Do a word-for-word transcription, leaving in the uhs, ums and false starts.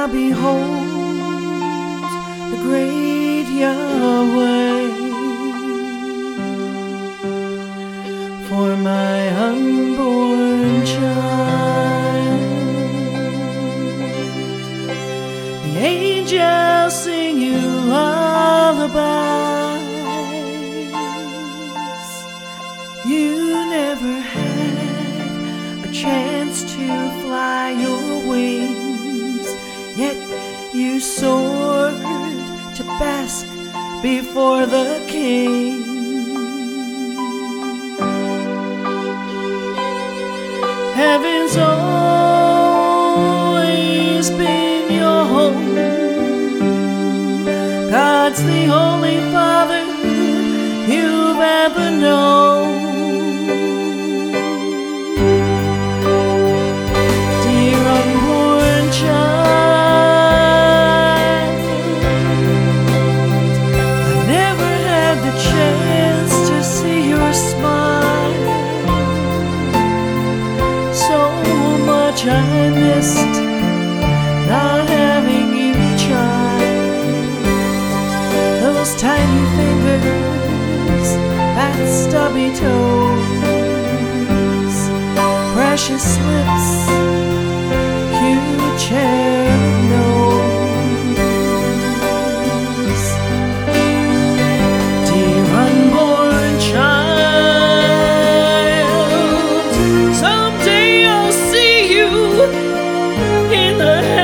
behold the great Yahweh. For my unborn child, the angels sing you lullabies. You never had a chance to fly your wings, yet you soared to bask before the King. Heaven's always been your home. God's the only Father you've ever known. Dear unborn child, I never had the chance to see your smile. So much I missed not having you, child. Those tiny fingers, that stubby toes, precious lips, huge cherub nose. Dear unborn child, someday I'll see you in the